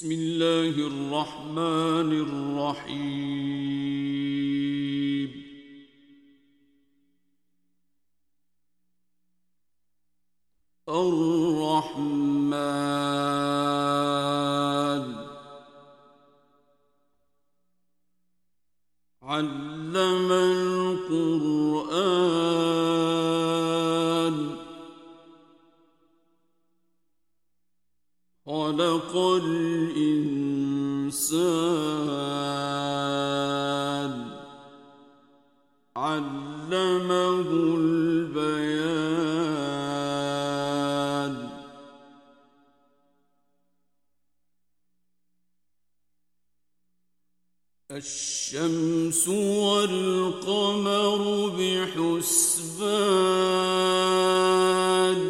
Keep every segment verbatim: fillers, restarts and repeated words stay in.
بسم الله الرحمن الرحيم. الرحمن علم القرآن خلق الإنسان علمه البيان. الشمس والقمر بحسبان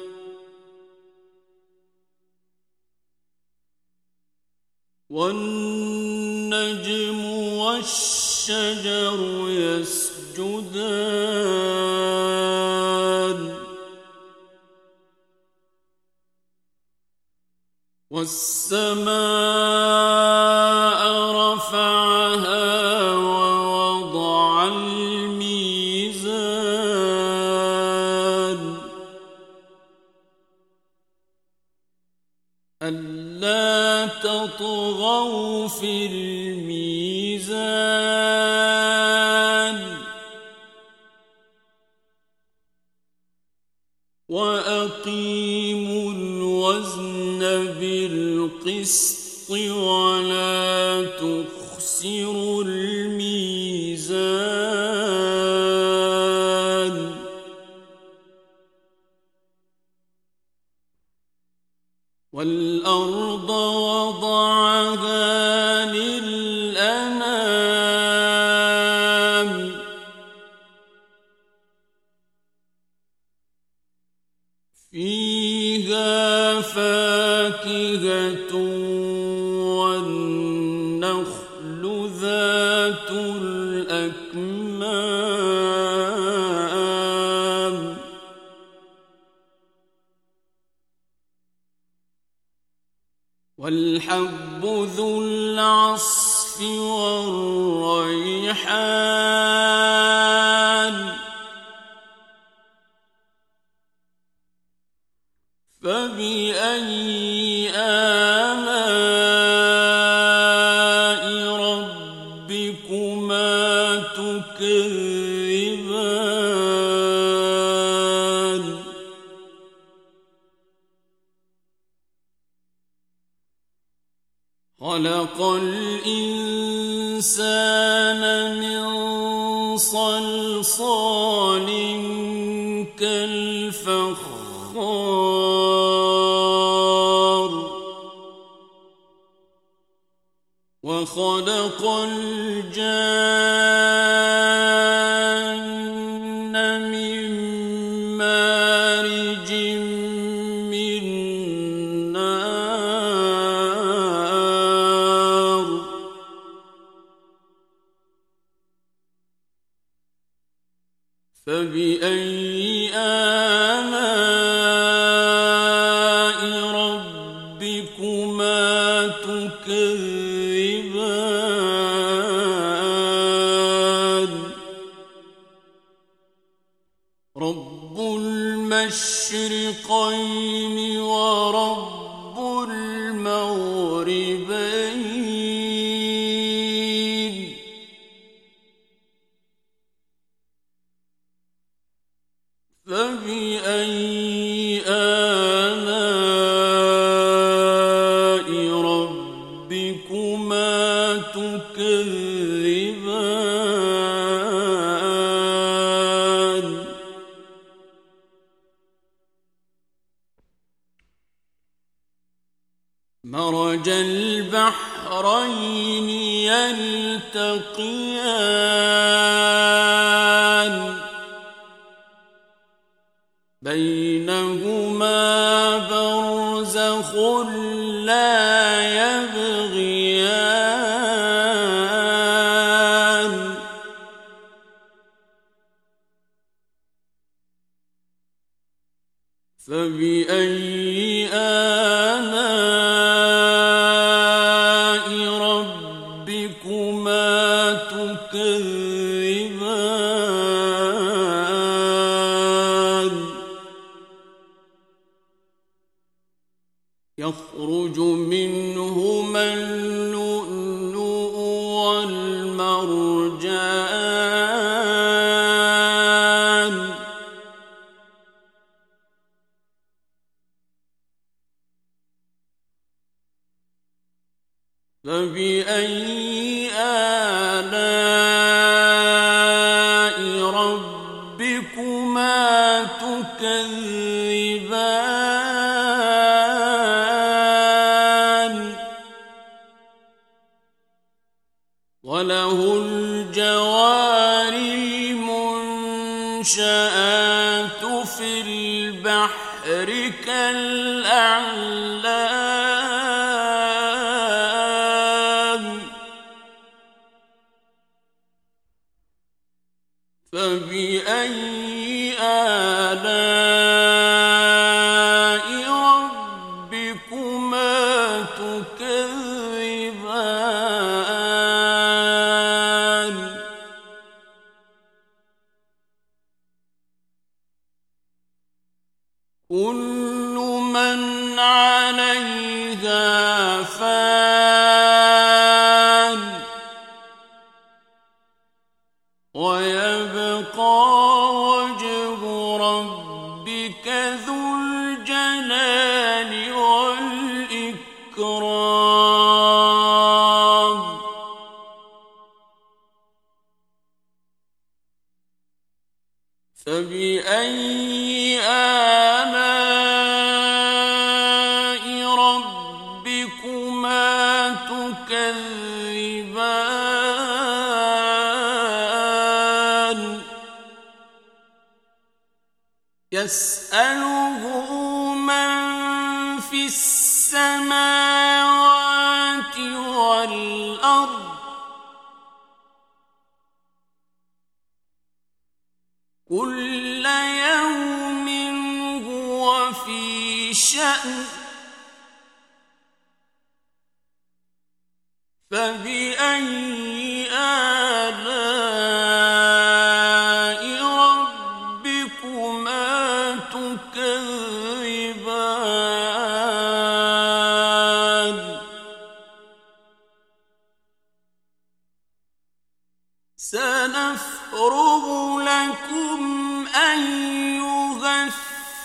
والنجم والشجر يسجدان والسماء رفعها ووضع الميزان ألا تطغوا في الميزان وأقيموا الوزن بالقسط ولا تخسروا الميزان والأرض وضعها للأنام فيها فاكهة والنخل ذات الأكمام والحب ذو العصف والريحان فبأي آلاء ربكما تكذبان خلق الإنسان من صلصال كالفخار وخلق الجان من مارج من نار فبأي آلاء ربكما تكذبان رب المشرقين ورب المغربين فبأي آلاء ربكما تكذبان مرج البحرين يلتقيان بينهما برزخ لا يبغيان فبأي آلاء منهما اللؤلؤ والمرجان فبأي آلاء ربكما تكذبان وله الجوار المنشآت في البحر كالأعلام فبأي آلاء ربكما تكذبان كل من عليها فان ويبقى وجه ربك ذو الجلال والإكرام فبأي آلاء ربكما تكذبان يسأله من في السماوات والأرض كل يوم هو في شأن فبأي آلاء ربكما تكذبان سنفرغ لكم أيها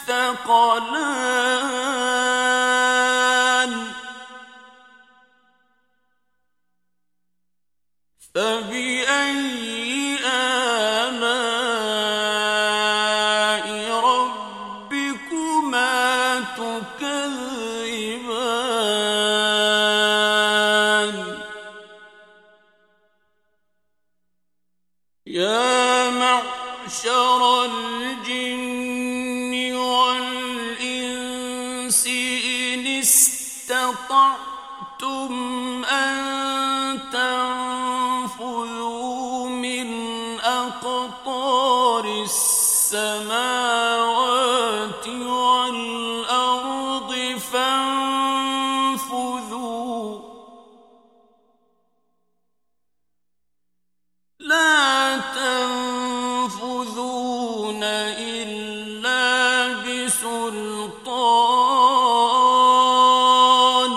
الثقلان فبأي آلاء ربكما تكذبان يا معشر الجن والإنس إن استطعتم أن تنفذوا من أقطار السماوات والأرض فانفذوا لا تنفذون إلا بسلطان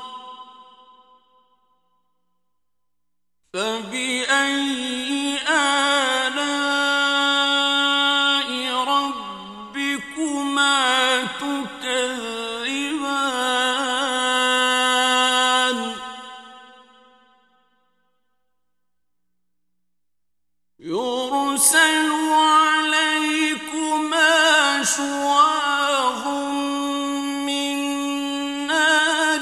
فبأي آلاء ربكما تكذبان يرسل عليكما شواظ من نار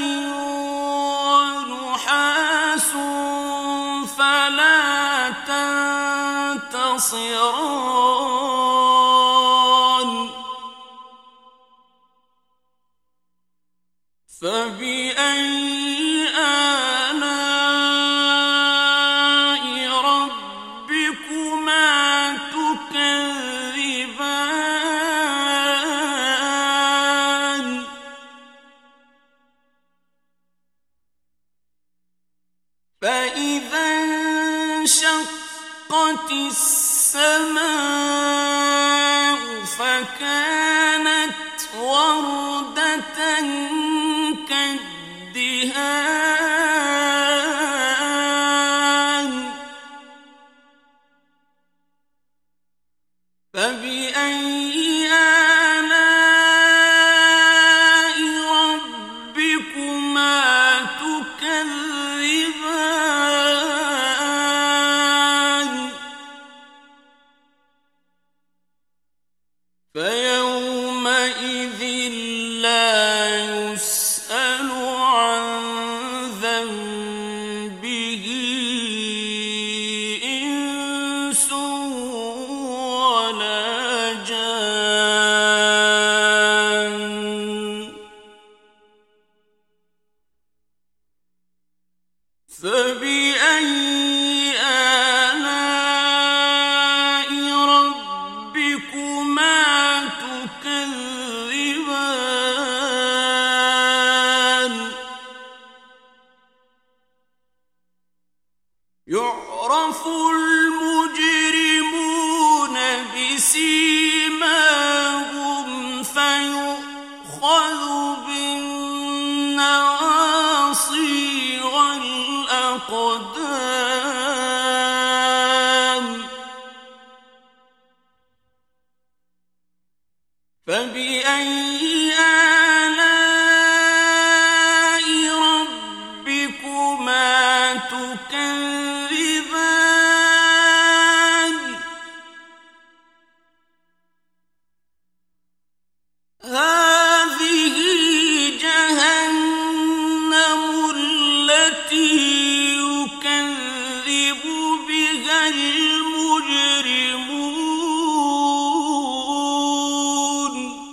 ونحاس فلا تنتصران فبأي آلاء ربكما تكذبان فإذا انشقت السماء فكانت وردة كالدهان الدهان فبأي آلاء ربكما تكذبان فيومئذ لا يسأل عن ذنبه إنس ولا جان فبأي آلاء ربكما تكذبان يعرف المجرمون بسيماهم فيؤخذ بالنواصي والأقدام فبأي آلاء ربكما تكذبان هذه جهنم التي يكذب بها المجرمون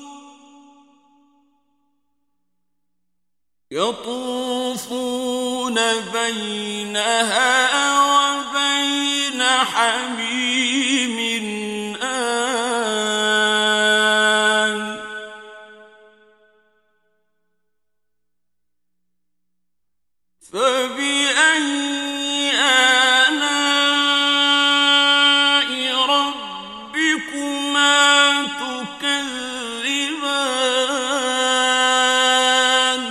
يطوفون بينها وبين حميم آن فبأي آلاء ربكما تكذبان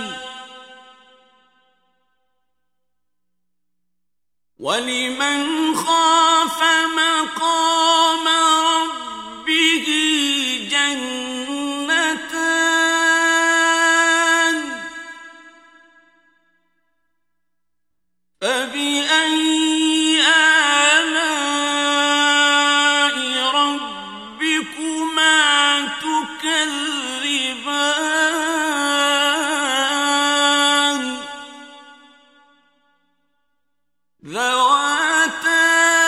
ولمن خاف مقام ربه جنتان فبأي آلاء ربكما تكذبان ذواتا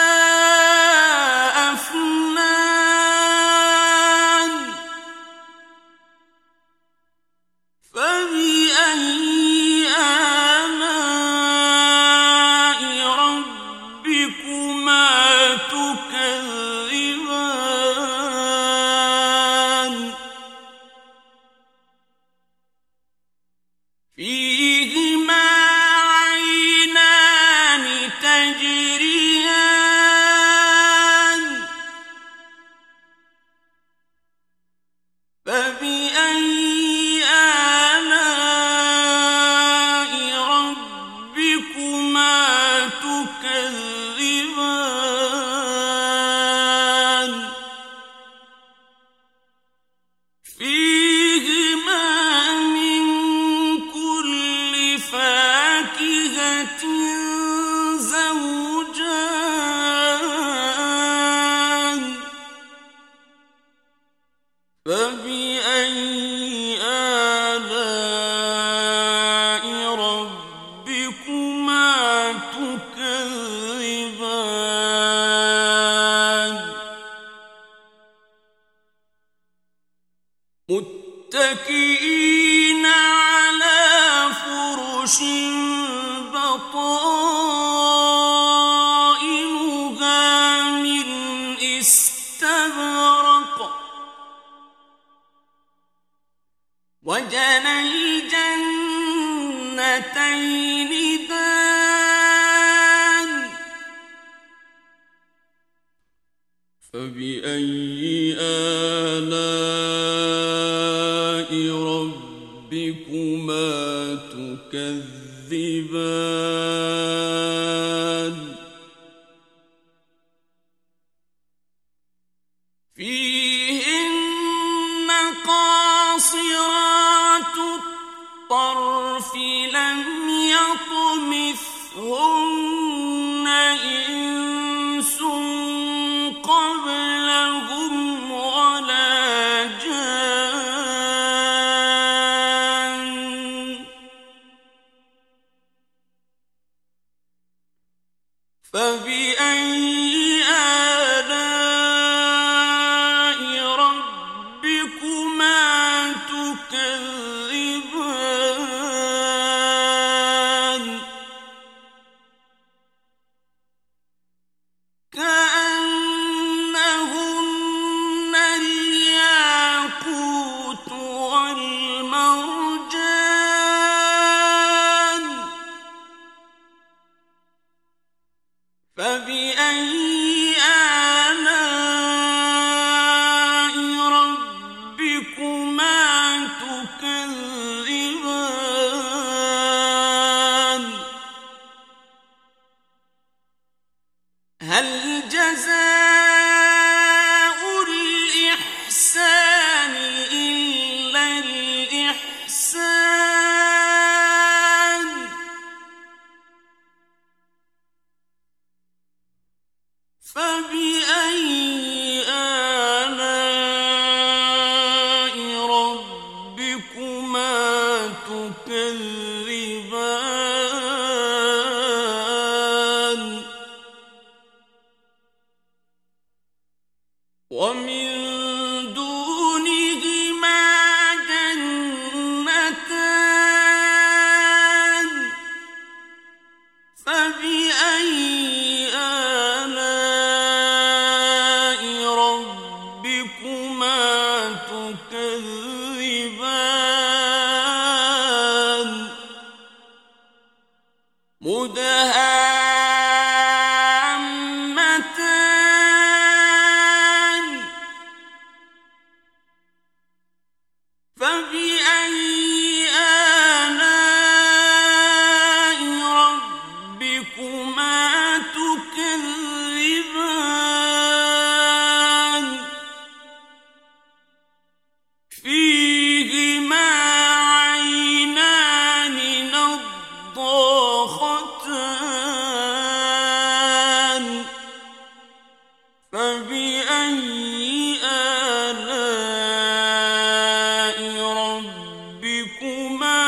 أفنان فبأي آلاء ربكما تكذبان فيهما عينان تجريان فبأي آلاء ربكما تكذبان فيهما من كل فاكهة زوجان فبأي آلاء ربكما تكذبان متكئين على فرش بطائنها من استبرق وجنى الجنتين دان فبأي آلاء ربكما تكذبان تكذبان فيهن قاصرات الطرف لم يطمثهن إنس قبلهم ولا جان فبأي آلاء ربكما تكذبان كأنهن الياقوت والمرجان فبأي آلاء ربكما تكذبان هل جزاء الإحسان إلا الإحسان فبأي آلاء ربكما تكذبان ومن دونهما جنتان فبأي آلاء ربكما تكذبان مدهامتان فبأي آلاء ربكما تكذبان فيهما عينان نضاختان فبأي آلاء ربكما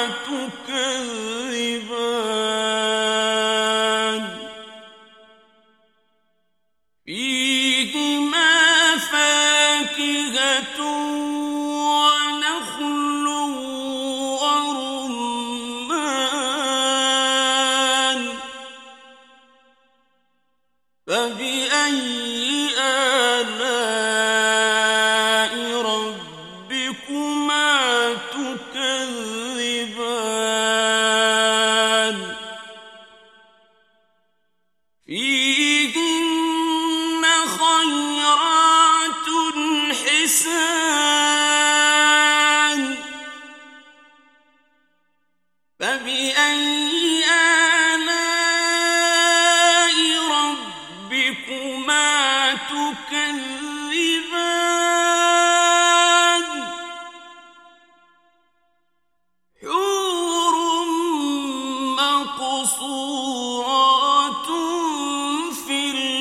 تكذبان فيهما فاكهة ونخل ورمان فبأي آلاء ربكما تكذبان فيهن خيرات حسان فبأي آلاء ربكما تكذبان حور مقصورات في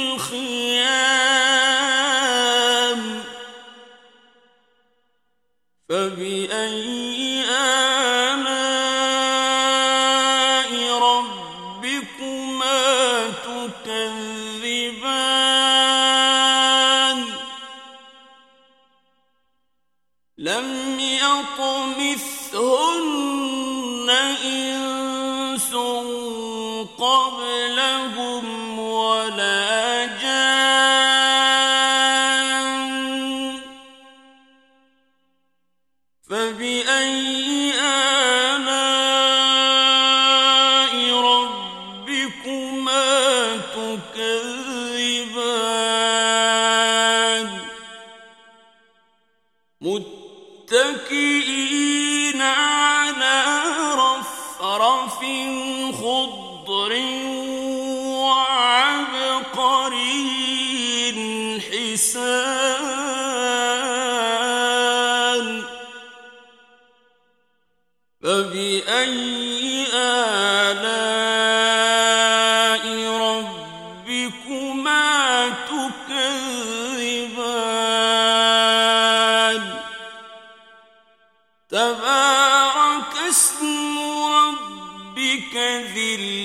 الخيام فبأي آلاء ربكما تكذبان لم يطمثهن إنس قبلهم ولا جان فبأي آلاء ربكما تكذبان متكئين على رفرف فبأي آلاء ربكما تكذبان تبارك اسم ربك ذي